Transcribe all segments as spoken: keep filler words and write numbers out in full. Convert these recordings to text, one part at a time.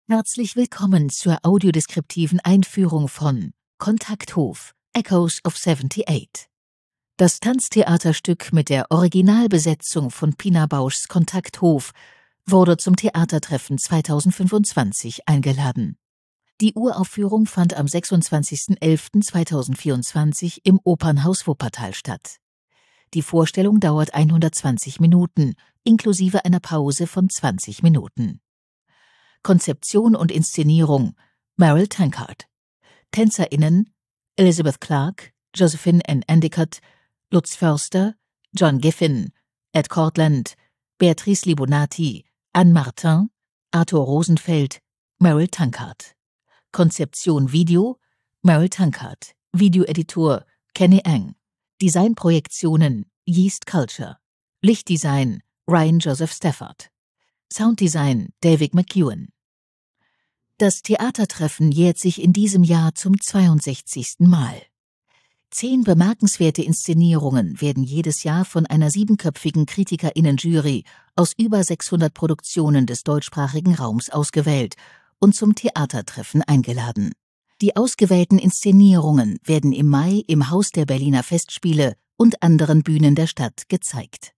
Herzlich willkommen zur audiodeskriptiven Einführung von Kontakthof – Echoes of seventy-eight. Das Tanztheaterstück mit der Originalbesetzung von Pina Bauschs Kontakthof wurde zum Theatertreffen zweitausendfünfundzwanzig eingeladen. Die Uraufführung fand am sechsundzwanzigsten elften zweitausendvierundzwanzig im Opernhaus Wuppertal statt. Die Vorstellung dauert hundertzwanzig Minuten, inklusive einer Pause von zwanzig Minuten. Konzeption und Inszenierung Meryl Tankard. TänzerInnen Elizabeth Clark, Josephine N. Endicott, Lutz Förster, John Giffin, Ed Cortland, Beatrice Libonati, Anne Martin, Arthur Rosenfeld, Meryl Tankard. Konzeption Video Meryl Tankard. Videoeditor Kenny Ang. Designprojektionen Yeast Culture. Lichtdesign Ryan Joseph Stafford. Sounddesign David McEwen. Das Theatertreffen jährt sich in diesem Jahr zum zweiundsechzigsten Mal. Zehn bemerkenswerte Inszenierungen werden jedes Jahr von einer siebenköpfigen KritikerInnen-Jury aus über sechshundert Produktionen des deutschsprachigen Raums ausgewählt und zum Theatertreffen eingeladen. Die ausgewählten Inszenierungen werden im Mai im Haus der Berliner Festspiele und anderen Bühnen der Stadt gezeigt.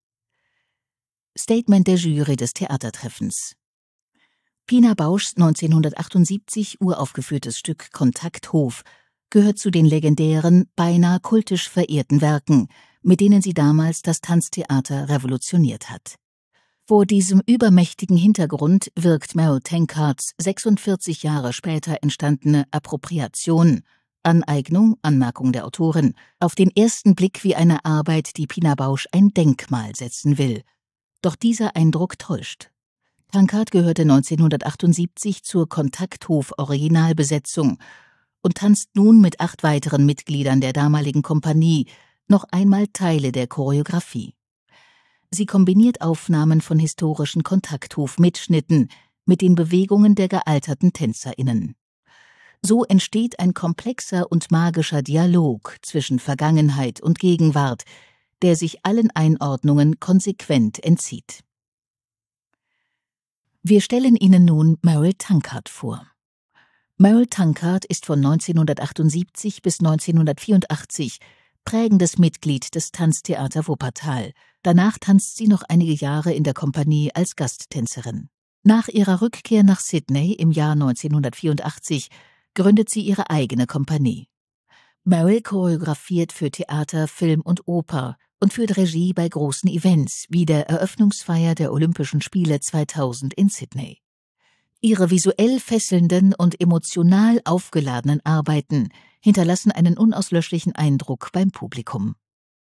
Statement der Jury des Theatertreffens. Pina Bauschs neunzehnhundertachtundsiebzig uraufgeführtes Stück Kontakthof gehört zu den legendären, beinahe kultisch verehrten Werken, mit denen sie damals das Tanztheater revolutioniert hat. Vor diesem übermächtigen Hintergrund wirkt Meryl Tankards sechsundvierzig Jahre später entstandene Appropriation, Aneignung, Anmerkung der Autorin, auf den ersten Blick wie eine Arbeit, die Pina Bausch ein Denkmal setzen will. Doch dieser Eindruck täuscht. Tankard gehörte neunzehnhundertachtundsiebzig zur Kontakthof-Originalbesetzung und tanzt nun mit acht weiteren Mitgliedern der damaligen Kompanie noch einmal Teile der Choreografie. Sie kombiniert Aufnahmen von historischen Kontakthof-Mitschnitten mit den Bewegungen der gealterten TänzerInnen. So entsteht ein komplexer und magischer Dialog zwischen Vergangenheit und Gegenwart, der sich allen Einordnungen konsequent entzieht. Wir stellen Ihnen nun Meryl Tankard vor. Meryl Tankard ist von neunzehnhundertachtundsiebzig bis neunzehnhundertvierundachtzig prägendes Mitglied des Tanztheater Wuppertal. Danach tanzt sie noch einige Jahre in der Kompanie als Gasttänzerin. Nach ihrer Rückkehr nach Sydney im Jahr neunzehnhundertvierundachtzig gründet sie ihre eigene Kompanie. Meryl choreografiert für Theater, Film und Oper und führt Regie bei großen Events wie der Eröffnungsfeier der Olympischen Spiele zweitausend in Sydney. Ihre visuell fesselnden und emotional aufgeladenen Arbeiten hinterlassen einen unauslöschlichen Eindruck beim Publikum.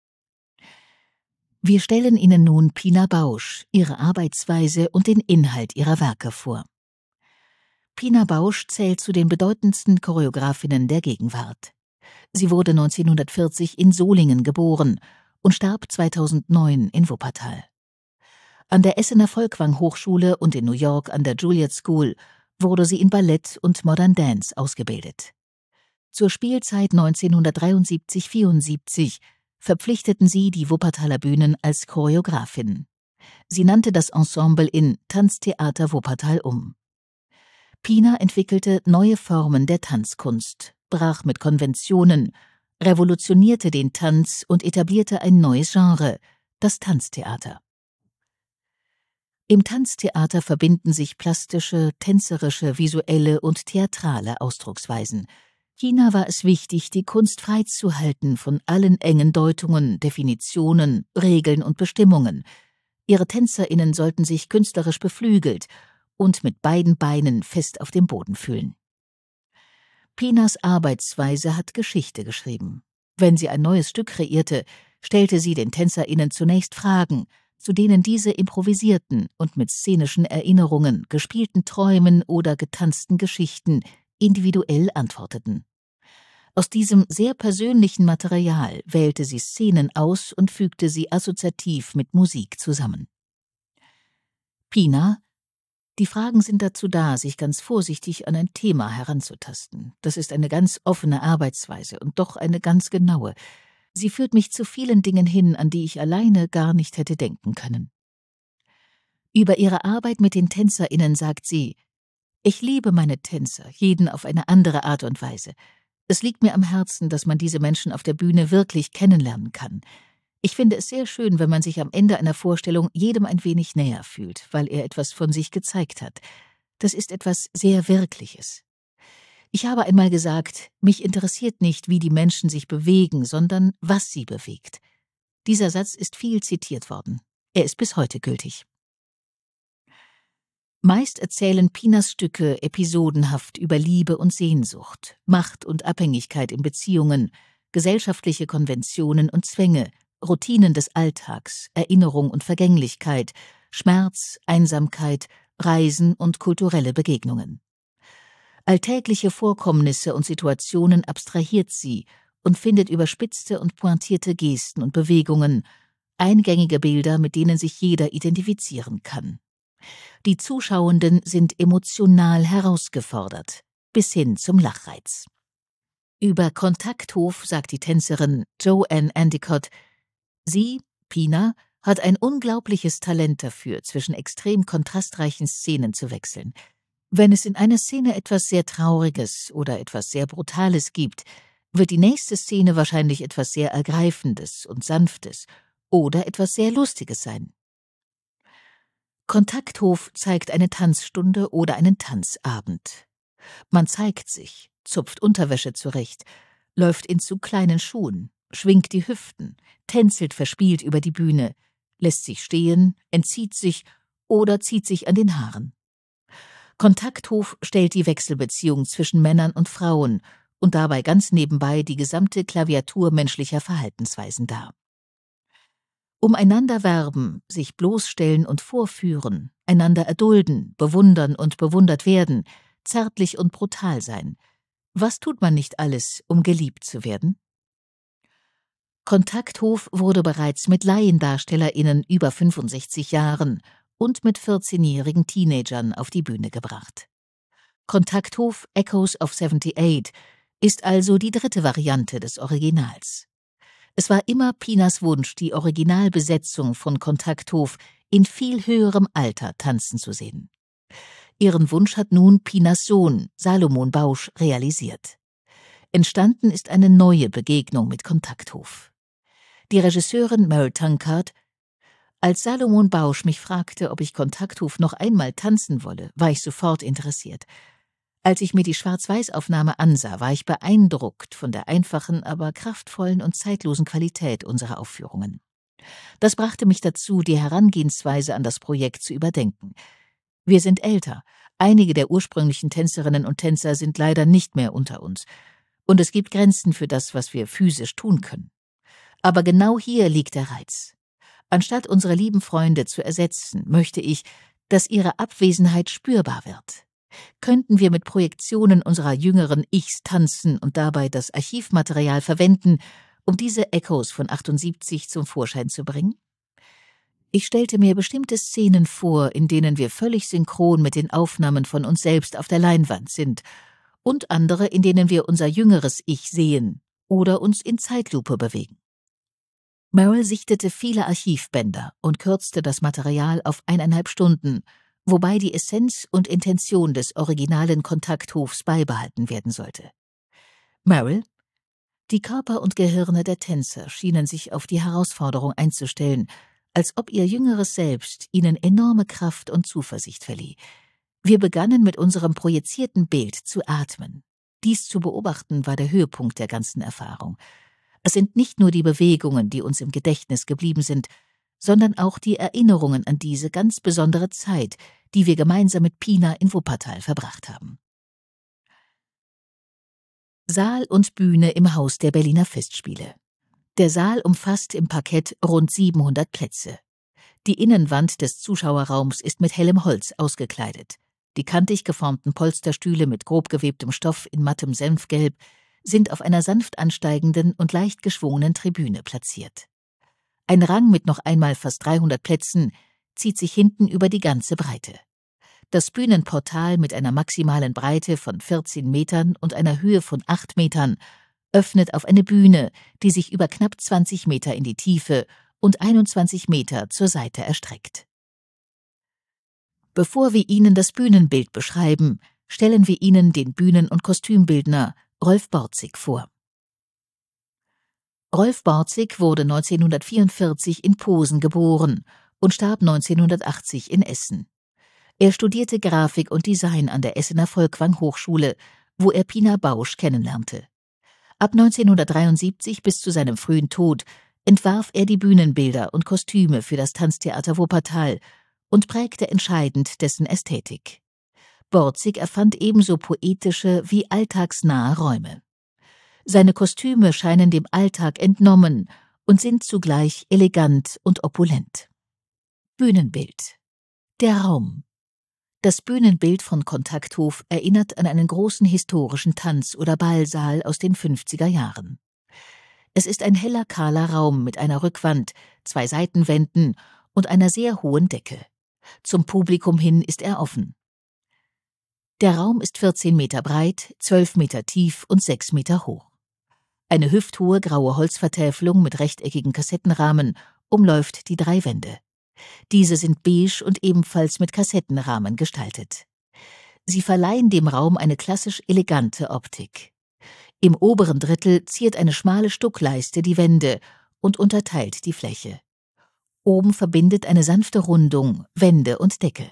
Wir stellen Ihnen nun Pina Bausch, ihre Arbeitsweise und den Inhalt ihrer Werke vor. Pina Bausch zählt zu den bedeutendsten Choreografinnen der Gegenwart. Sie wurde neunzehnhundertvierzig in Solingen geboren und starb zweitausendneun in Wuppertal. An der Essener Folkwang-Hochschule und in New York an der Juilliard School wurde sie in Ballett und Modern Dance ausgebildet. Zur Spielzeit neunzehnhundertdreiundsiebzig vierundsiebzig verpflichteten sie die Wuppertaler Bühnen als Choreografin. Sie nannte das Ensemble in Tanztheater Wuppertal um. Pina entwickelte neue Formen der Tanzkunst, brach mit Konventionen, revolutionierte den Tanz und etablierte ein neues Genre, das Tanztheater. Im Tanztheater verbinden sich plastische, tänzerische, visuelle und theatrale Ausdrucksweisen. Pina war es wichtig, die Kunst frei zu halten von allen engen Deutungen, Definitionen, Regeln und Bestimmungen. Ihre TänzerInnen sollten sich künstlerisch beflügelt und mit beiden Beinen fest auf dem Boden fühlen. Pinas Arbeitsweise hat Geschichte geschrieben. Wenn sie ein neues Stück kreierte, stellte sie den TänzerInnen zunächst Fragen, zu denen diese improvisierten und mit szenischen Erinnerungen, gespielten Träumen oder getanzten Geschichten individuell antworteten. Aus diesem sehr persönlichen Material wählte sie Szenen aus und fügte sie assoziativ mit Musik zusammen. Pina: Die Fragen sind dazu da, sich ganz vorsichtig an ein Thema heranzutasten. Das ist eine ganz offene Arbeitsweise und doch eine ganz genaue. Sie führt mich zu vielen Dingen hin, an die ich alleine gar nicht hätte denken können. Über ihre Arbeit mit den TänzerInnen sagt sie: Ich liebe meine Tänzer, jeden auf eine andere Art und Weise. Es liegt mir am Herzen, dass man diese Menschen auf der Bühne wirklich kennenlernen kann. Ich finde es sehr schön, wenn man sich am Ende einer Vorstellung jedem ein wenig näher fühlt, weil er etwas von sich gezeigt hat. Das ist etwas sehr Wirkliches. Ich habe einmal gesagt, mich interessiert nicht, wie die Menschen sich bewegen, sondern was sie bewegt. Dieser Satz ist viel zitiert worden. Er ist bis heute gültig. Meist erzählen Pinas Stücke episodenhaft über Liebe und Sehnsucht, Macht und Abhängigkeit in Beziehungen, gesellschaftliche Konventionen und Zwänge, Routinen des Alltags, Erinnerung und Vergänglichkeit, Schmerz, Einsamkeit, Reisen und kulturelle Begegnungen. Alltägliche Vorkommnisse und Situationen abstrahiert sie und findet überspitzte und pointierte Gesten und Bewegungen, eingängige Bilder, mit denen sich jeder identifizieren kann. Die Zuschauenden sind emotional herausgefordert, bis hin zum Lachreiz. Über Kontakthof sagt die Tänzerin Joanne Endicott: Sie, Pina, hat ein unglaubliches Talent dafür, zwischen extrem kontrastreichen Szenen zu wechseln. Wenn es in einer Szene etwas sehr Trauriges oder etwas sehr Brutales gibt, wird die nächste Szene wahrscheinlich etwas sehr Ergreifendes und Sanftes oder etwas sehr Lustiges sein. Kontakthof zeigt eine Tanzstunde oder einen Tanzabend. Man zeigt sich, zupft Unterwäsche zurecht, läuft in zu kleinen Schuhen, schwingt die Hüften, tänzelt verspielt über die Bühne, lässt sich stehen, entzieht sich oder zieht sich an den Haaren. Kontakthof stellt die Wechselbeziehung zwischen Männern und Frauen und dabei ganz nebenbei die gesamte Klaviatur menschlicher Verhaltensweisen dar. Um einander werben, sich bloßstellen und vorführen, einander erdulden, bewundern und bewundert werden, zärtlich und brutal sein. Was tut man nicht alles, um geliebt zu werden? Kontakthof wurde bereits mit LaiendarstellerInnen über fünfundsechzig Jahren und mit vierzehnjährigen Teenagern auf die Bühne gebracht. Kontakthof Echoes of seventy-eight ist also die dritte Variante des Originals. Es war immer Pinas Wunsch, die Originalbesetzung von Kontakthof in viel höherem Alter tanzen zu sehen. Ihren Wunsch hat nun Pinas Sohn, Salomon Bausch, realisiert. Entstanden ist eine neue Begegnung mit Kontakthof. Die Regisseurin Meryl Tankard: Als Salomon Bausch mich fragte, ob ich Kontakthof noch einmal tanzen wolle, war ich sofort interessiert. Als ich mir die Schwarz-Weiß-Aufnahme ansah, war ich beeindruckt von der einfachen, aber kraftvollen und zeitlosen Qualität unserer Aufführungen. Das brachte mich dazu, die Herangehensweise an das Projekt zu überdenken. Wir sind älter, einige der ursprünglichen Tänzerinnen und Tänzer sind leider nicht mehr unter uns, und es gibt Grenzen für das, was wir physisch tun können. Aber genau hier liegt der Reiz. Anstatt unsere lieben Freunde zu ersetzen, möchte ich, dass ihre Abwesenheit spürbar wird. Könnten wir mit Projektionen unserer jüngeren Ichs tanzen und dabei das Archivmaterial verwenden, um diese Echos von achtundsiebzig zum Vorschein zu bringen? Ich stellte mir bestimmte Szenen vor, in denen wir völlig synchron mit den Aufnahmen von uns selbst auf der Leinwand sind, und andere, in denen wir unser jüngeres Ich sehen oder uns in Zeitlupe bewegen. Meryl sichtete viele Archivbänder und kürzte das Material auf eineinhalb Stunden, wobei die Essenz und Intention des originalen Kontakthofs beibehalten werden sollte. Meryl: Die Körper und Gehirne der Tänzer schienen sich auf die Herausforderung einzustellen, als ob ihr jüngeres Selbst ihnen enorme Kraft und Zuversicht verlieh. Wir begannen mit unserem projizierten Bild zu atmen. Dies zu beobachten war der Höhepunkt der ganzen Erfahrung. Es sind nicht nur die Bewegungen, die uns im Gedächtnis geblieben sind, sondern auch die Erinnerungen an diese ganz besondere Zeit, die wir gemeinsam mit Pina in Wuppertal verbracht haben. Saal und Bühne im Haus der Berliner Festspiele. Der Saal umfasst im Parkett rund siebenhundert Plätze. Die Innenwand des Zuschauerraums ist mit hellem Holz ausgekleidet. Die kantig geformten Polsterstühle mit grob gewebtem Stoff in mattem Senfgelb sind auf einer sanft ansteigenden und leicht geschwungenen Tribüne platziert. Ein Rang mit noch einmal fast dreihundert Plätzen zieht sich hinten über die ganze Breite. Das Bühnenportal mit einer maximalen Breite von vierzehn Metern und einer Höhe von acht Metern öffnet auf eine Bühne, die sich über knapp zwanzig Meter in die Tiefe und einundzwanzig Meter zur Seite erstreckt. Bevor wir Ihnen das Bühnenbild beschreiben, stellen wir Ihnen den Bühnen- und Kostümbildner Rolf Borzig vor. Rolf Borzig wurde neunzehnhundertvierundvierzig in Posen geboren und starb neunzehnhundertachtzig in Essen. Er studierte Grafik und Design an der Essener Folkwang-Hochschule, wo er Pina Bausch kennenlernte. Ab neunzehnhundertdreiundsiebzig bis zu seinem frühen Tod entwarf er die Bühnenbilder und Kostüme für das Tanztheater Wuppertal und prägte entscheidend dessen Ästhetik. Borzig erfand ebenso poetische wie alltagsnahe Räume. Seine Kostüme scheinen dem Alltag entnommen und sind zugleich elegant und opulent. Bühnenbild. Der Raum. Das Bühnenbild von Kontakthof erinnert an einen großen historischen Tanz- oder Ballsaal aus den fünfziger Jahren. Es ist ein heller, kahler Raum mit einer Rückwand, zwei Seitenwänden und einer sehr hohen Decke. Zum Publikum hin ist er offen. Der Raum ist vierzehn Meter breit, zwölf Meter tief und sechs Meter hoch. Eine hüfthohe graue Holzvertäfelung mit rechteckigen Kassettenrahmen umläuft die drei Wände. Diese sind beige und ebenfalls mit Kassettenrahmen gestaltet. Sie verleihen dem Raum eine klassisch elegante Optik. Im oberen Drittel ziert eine schmale Stuckleiste die Wände und unterteilt die Fläche. Oben verbindet eine sanfte Rundung Wände und Decke.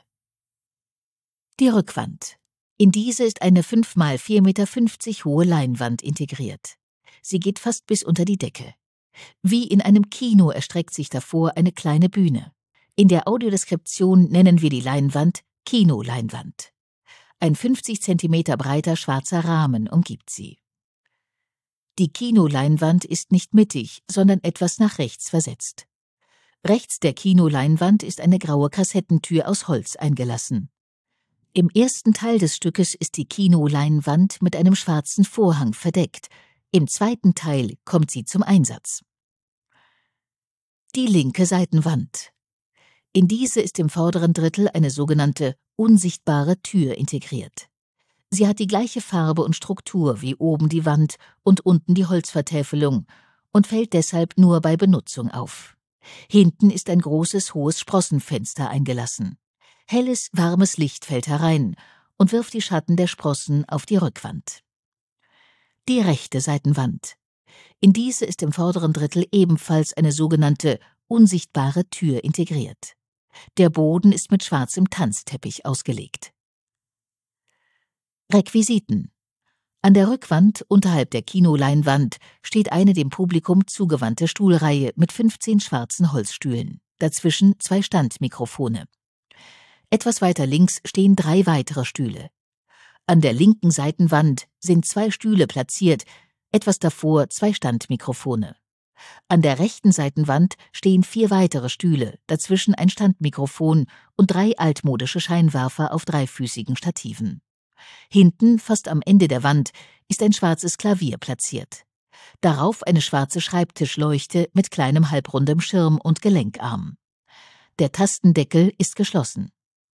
Die Rückwand. In diese ist eine fünf mal vier Meter fünfzig hohe Leinwand integriert. Sie geht fast bis unter die Decke. Wie in einem Kino erstreckt sich davor eine kleine Bühne. In der Audiodeskription nennen wir die Leinwand Kinoleinwand. Ein fünfzig Zentimeter breiter schwarzer Rahmen umgibt sie. Die Kinoleinwand ist nicht mittig, sondern etwas nach rechts versetzt. Rechts der Kinoleinwand ist eine graue Kassettentür aus Holz eingelassen. Im ersten Teil des Stückes ist die Kinoleinwand mit einem schwarzen Vorhang verdeckt. Im zweiten Teil kommt sie zum Einsatz. Die linke Seitenwand. In diese ist im vorderen Drittel eine sogenannte unsichtbare Tür integriert. Sie hat die gleiche Farbe und Struktur wie oben die Wand und unten die Holzvertäfelung und fällt deshalb nur bei Benutzung auf. Hinten ist ein großes, hohes Sprossenfenster eingelassen. Helles, warmes Licht fällt herein und wirft die Schatten der Sprossen auf die Rückwand. Die rechte Seitenwand. In diese ist im vorderen Drittel ebenfalls eine sogenannte unsichtbare Tür integriert. Der Boden ist mit schwarzem Tanzteppich ausgelegt. Requisiten. An der Rückwand unterhalb der Kinoleinwand steht eine dem Publikum zugewandte Stuhlreihe mit fünfzehn schwarzen Holzstühlen, dazwischen zwei Standmikrofone. Etwas weiter links stehen drei weitere Stühle. An der linken Seitenwand sind zwei Stühle platziert, etwas davor zwei Standmikrofone. An der rechten Seitenwand stehen vier weitere Stühle, dazwischen ein Standmikrofon und drei altmodische Scheinwerfer auf dreifüßigen Stativen. Hinten, fast am Ende der Wand, ist ein schwarzes Klavier platziert. Darauf eine schwarze Schreibtischleuchte mit kleinem halbrundem Schirm und Gelenkarm. Der Tastendeckel ist geschlossen.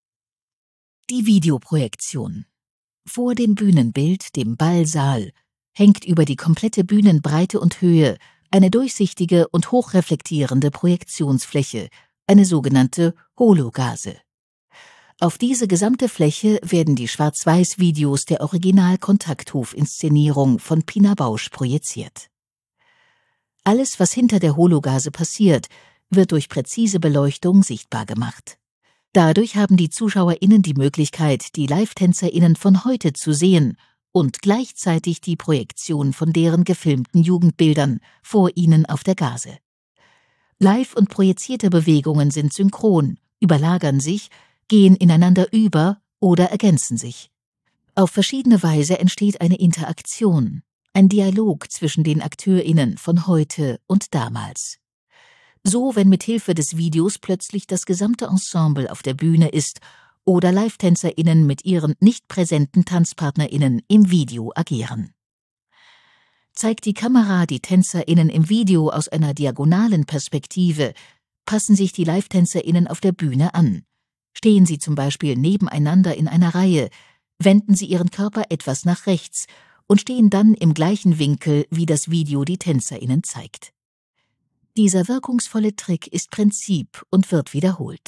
Die Videoprojektion. Vor dem Bühnenbild, dem Ballsaal, hängt über die komplette Bühnenbreite und Höhe eine durchsichtige und hochreflektierende Projektionsfläche, eine sogenannte Hologase. Auf diese gesamte Fläche werden die Schwarz-Weiß-Videos der Original-Kontakthof-Inszenierung von Pina Bausch projiziert. Alles, was hinter der Hologase passiert, wird durch präzise Beleuchtung sichtbar gemacht. Dadurch haben die ZuschauerInnen die Möglichkeit, die Live-TänzerInnen von heute zu sehen und gleichzeitig die Projektion von deren gefilmten Jugendbildern vor ihnen auf der Gase. Live- und projizierte Bewegungen sind synchron, überlagern sich, gehen ineinander über oder ergänzen sich. Auf verschiedene Weise entsteht eine Interaktion, ein Dialog zwischen den AkteurInnen von heute und damals. So, wenn mit Hilfe des Videos plötzlich das gesamte Ensemble auf der Bühne ist oder Live-TänzerInnen mit ihren nicht präsenten TanzpartnerInnen im Video agieren. Zeigt die Kamera die TänzerInnen im Video aus einer diagonalen Perspektive, passen sich die Live-TänzerInnen auf der Bühne an. Stehen sie zum Beispiel nebeneinander in einer Reihe, wenden sie ihren Körper etwas nach rechts und stehen dann im gleichen Winkel, wie das Video die TänzerInnen zeigt. Dieser wirkungsvolle Trick ist Prinzip und wird wiederholt.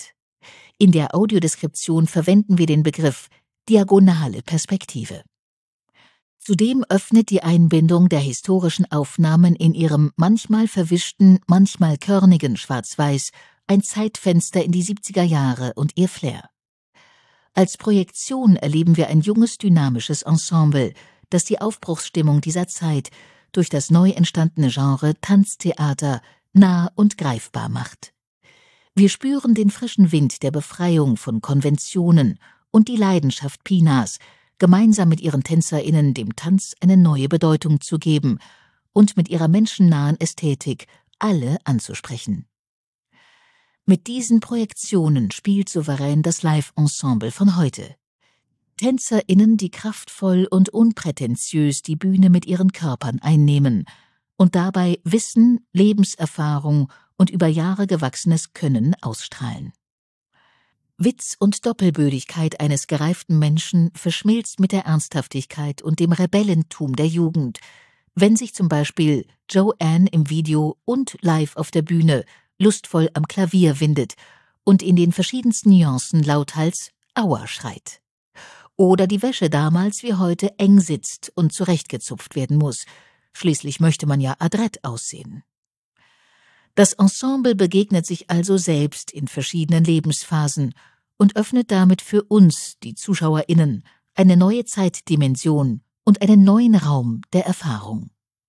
In der Audiodeskription verwenden wir den Begriff diagonale Perspektive. Zudem öffnet die Einbindung der historischen Aufnahmen in ihrem manchmal verwischten, manchmal körnigen Schwarz-Weiß ein Zeitfenster in die siebziger Jahre und ihr Flair. Als Projektion erleben wir ein junges, dynamisches Ensemble, das die Aufbruchsstimmung dieser Zeit durch das neu entstandene Genre Tanztheater nah und greifbar macht. Wir spüren den frischen Wind der Befreiung von Konventionen und die Leidenschaft Pinas, gemeinsam mit ihren TänzerInnen dem Tanz eine neue Bedeutung zu geben und mit ihrer menschennahen Ästhetik alle anzusprechen. Mit diesen Projektionen spielt souverän das Live-Ensemble von heute. TänzerInnen, die kraftvoll und unprätentiös die Bühne mit ihren Körpern einnehmen und dabei Wissen, Lebenserfahrung und über Jahre gewachsenes Können ausstrahlen. Witz und Doppelbödigkeit eines gereiften Menschen verschmilzt mit der Ernsthaftigkeit und dem Rebellentum der Jugend, wenn sich zum Beispiel Joanne im Video und live auf der Bühne lustvoll am Klavier windet und in den verschiedensten Nuancen lauthals Aua schreit. Oder die Wäsche damals wie heute eng sitzt und zurechtgezupft werden muss. Schließlich möchte man ja adrett aussehen. Das Ensemble begegnet sich also selbst in verschiedenen Lebensphasen und öffnet damit für uns, die ZuschauerInnen, eine neue Zeitdimension und einen neuen Raum der Erfahrung.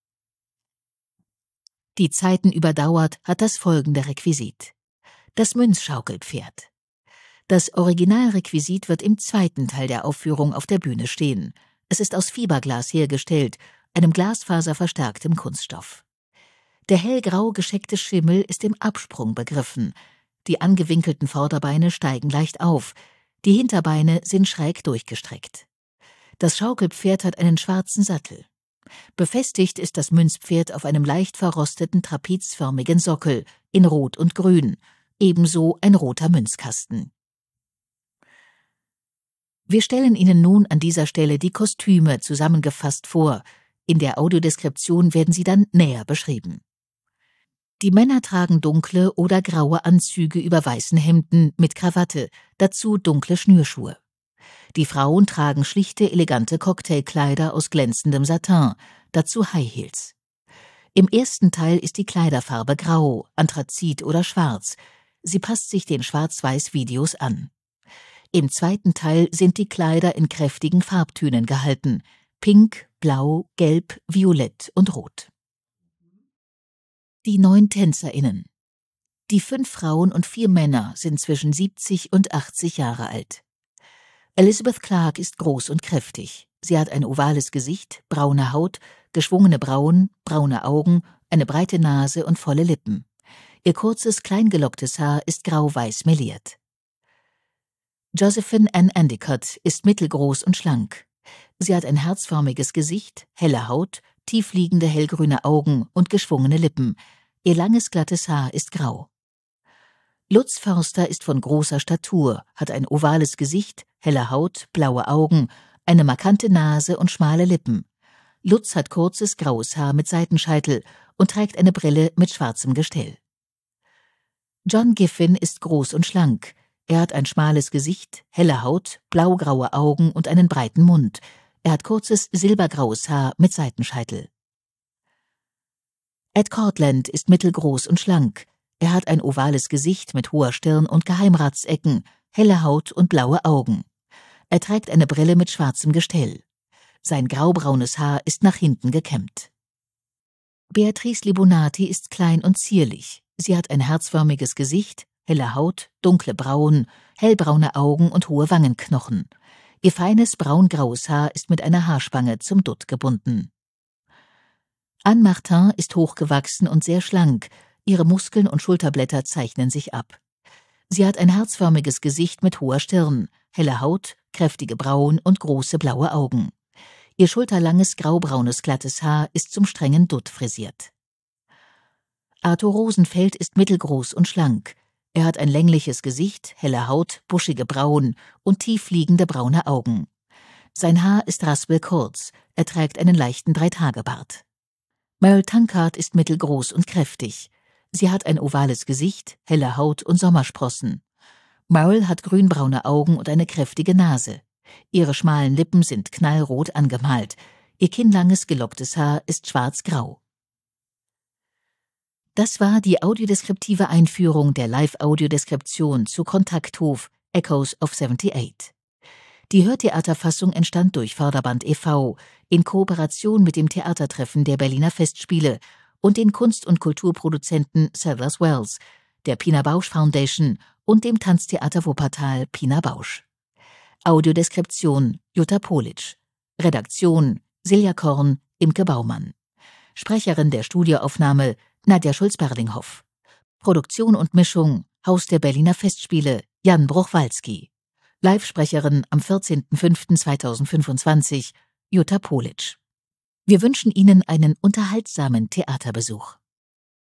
Die Zeiten überdauert hat das folgende Requisit: das Münzschaukelpferd. Das Originalrequisit wird im zweiten Teil der Aufführung auf der Bühne stehen. Es ist aus Fiberglas hergestellt, einem glasfaserverstärktem Kunststoff. Der hellgrau gescheckte Schimmel ist im Absprung begriffen. Die angewinkelten Vorderbeine steigen leicht auf, die Hinterbeine sind schräg durchgestreckt. Das Schaukelpferd hat einen schwarzen Sattel. Befestigt ist das Münzpferd auf einem leicht verrosteten trapezförmigen Sockel in Rot und Grün, ebenso ein roter Münzkasten. Wir stellen Ihnen nun an dieser Stelle die Kostüme zusammengefasst vor. In der Audiodeskription werden sie dann näher beschrieben. Die Männer tragen dunkle oder graue Anzüge über weißen Hemden mit Krawatte, dazu dunkle Schnürschuhe. Die Frauen tragen schlichte, elegante Cocktailkleider aus glänzendem Satin, dazu High Heels. Im ersten Teil ist die Kleiderfarbe grau, Anthrazit oder schwarz. Sie passt sich den Schwarz-Weiß-Videos an. Im zweiten Teil sind die Kleider in kräftigen Farbtönen gehalten: Pink, Blau, Gelb, Violett und Rot. Die neun TänzerInnen. Die fünf Frauen und vier Männer sind zwischen siebzig und achtzig Jahre alt. Elizabeth Clark ist groß und kräftig. Sie hat ein ovales Gesicht, braune Haut, geschwungene Brauen, braune Augen, eine breite Nase und volle Lippen. Ihr kurzes, kleingelocktes Haar ist grau-weiß meliert. Josephine Ann Endicott ist mittelgroß und schlank. Sie hat ein herzförmiges Gesicht, helle Haut, tiefliegende hellgrüne Augen und geschwungene Lippen. Ihr langes, glattes Haar ist grau. Lutz Förster ist von großer Statur, hat ein ovales Gesicht, helle Haut, blaue Augen, eine markante Nase und schmale Lippen. Lutz hat kurzes, graues Haar mit Seitenscheitel und trägt eine Brille mit schwarzem Gestell. John Giffin ist groß und schlank. Er hat ein schmales Gesicht, helle Haut, blaugraue Augen und einen breiten Mund. Er hat kurzes, silbergraues Haar mit Seitenscheitel. Ed Cortland ist mittelgroß und schlank. Er hat ein ovales Gesicht mit hoher Stirn und Geheimratsecken, helle Haut und blaue Augen. Er trägt eine Brille mit schwarzem Gestell. Sein graubraunes Haar ist nach hinten gekämmt. Beatrice Libonati ist klein und zierlich. Sie hat ein herzförmiges Gesicht, helle Haut, dunkle Brauen, hellbraune Augen und hohe Wangenknochen. Ihr feines braungraues Haar ist mit einer Haarspange zum Dutt gebunden. Anne Martin ist hochgewachsen und sehr schlank. Ihre Muskeln und Schulterblätter zeichnen sich ab. Sie hat ein herzförmiges Gesicht mit hoher Stirn, helle Haut, kräftige Brauen und große blaue Augen. Ihr schulterlanges graubraunes glattes Haar ist zum strengen Dutt frisiert. Arthur Rosenfeld ist mittelgroß und schlank. Er hat ein längliches Gesicht, helle Haut, buschige Brauen und tiefliegende braune Augen. Sein Haar ist raspelkurz, er trägt einen leichten Dreitagebart. Meryl Tankard ist mittelgroß und kräftig. Sie hat ein ovales Gesicht, helle Haut und Sommersprossen. Meryl hat grünbraune Augen und eine kräftige Nase. Ihre schmalen Lippen sind knallrot angemalt. Ihr kinnlanges, gelocktes Haar ist schwarz-grau. Das war die audiodeskriptive Einführung der Live-Audiodeskription zu Kontakthof Echoes of achtundsiebzig. Die Hörtheaterfassung entstand durch Förderband e V in Kooperation mit dem Theatertreffen der Berliner Festspiele und den Kunst- und Kulturproduzenten Sadler's Wells, der Pina Bausch Foundation und dem Tanztheater Wuppertal Pina Bausch. Audiodeskription Jutta Politsch. Redaktion Silja Korn, Imke Baumann. Sprecherin der Studioaufnahme Nadja Schulz-Berlinghoff. Produktion und Mischung Haus der Berliner Festspiele Jan Bruchwalski. Live-Sprecherin am vierzehnten fünften zweitausendfünfundzwanzig Jutta Politsch. Wir wünschen Ihnen einen unterhaltsamen Theaterbesuch.